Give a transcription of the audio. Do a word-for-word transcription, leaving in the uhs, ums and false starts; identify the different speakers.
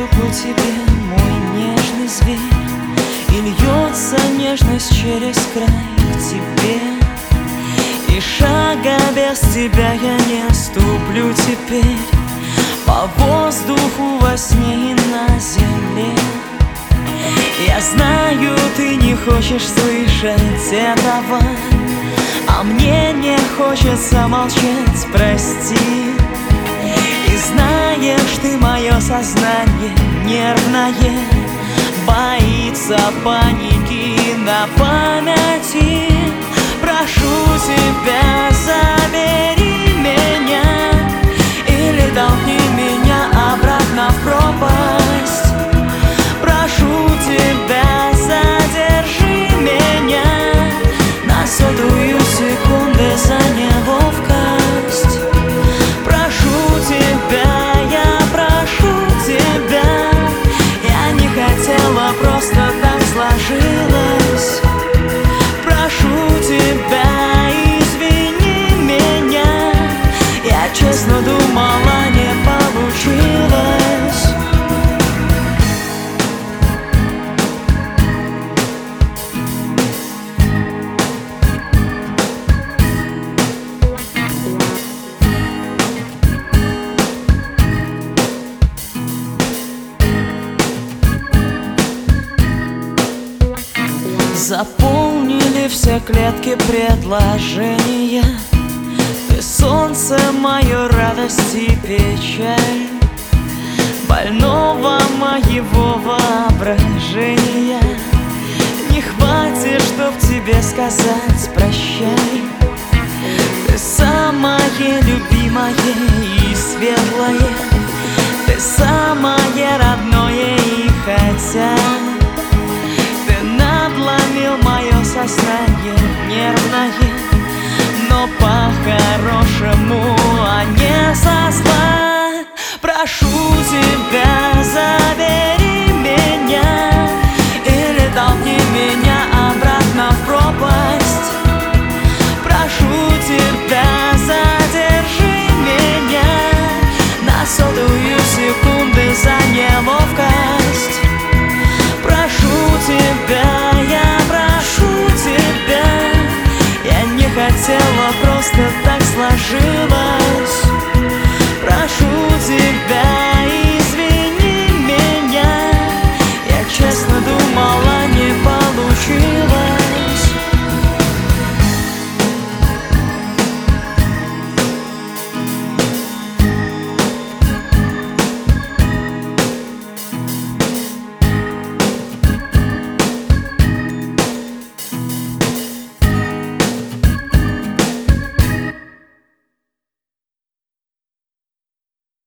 Speaker 1: по тебе, мой нежный зверь, и льется нежность через край к тебе. И шага без тебя я не ступлю теперь по воздуху, во сне и на земле. Я знаю, ты не хочешь слышать этого, а мне не хочется молчать, прости. И знаешь, ты мое сознание нервное боится паники на памяти. Прошу тебя, забери меня или толкни меня обратно в пропасть. Прошу тебя, задержи меня на сотую секунды за неловкость. Прошу тебя, я прошу тебя, я не хотела, просто так сложилось. Прошу тебя, извини меня, я честно думала, не получилось. Заполнили все клетки предложения. Ты солнце, мою радость и печаль, больного моего воображения. Не хватит, чтоб тебе сказать прощай. Ты самое любимое и светлое, ты самое родное, и хотя надломил мое сознание нервное, но по-хорошему, а не со зла. Прошу тебя, забери меня или толкни меня обратно в пропасть. Прошу тебя, задержи меня на сотую секунды за неловкость. Прошу тебя, я прошу тебя, я не хотела, просто так сложилось.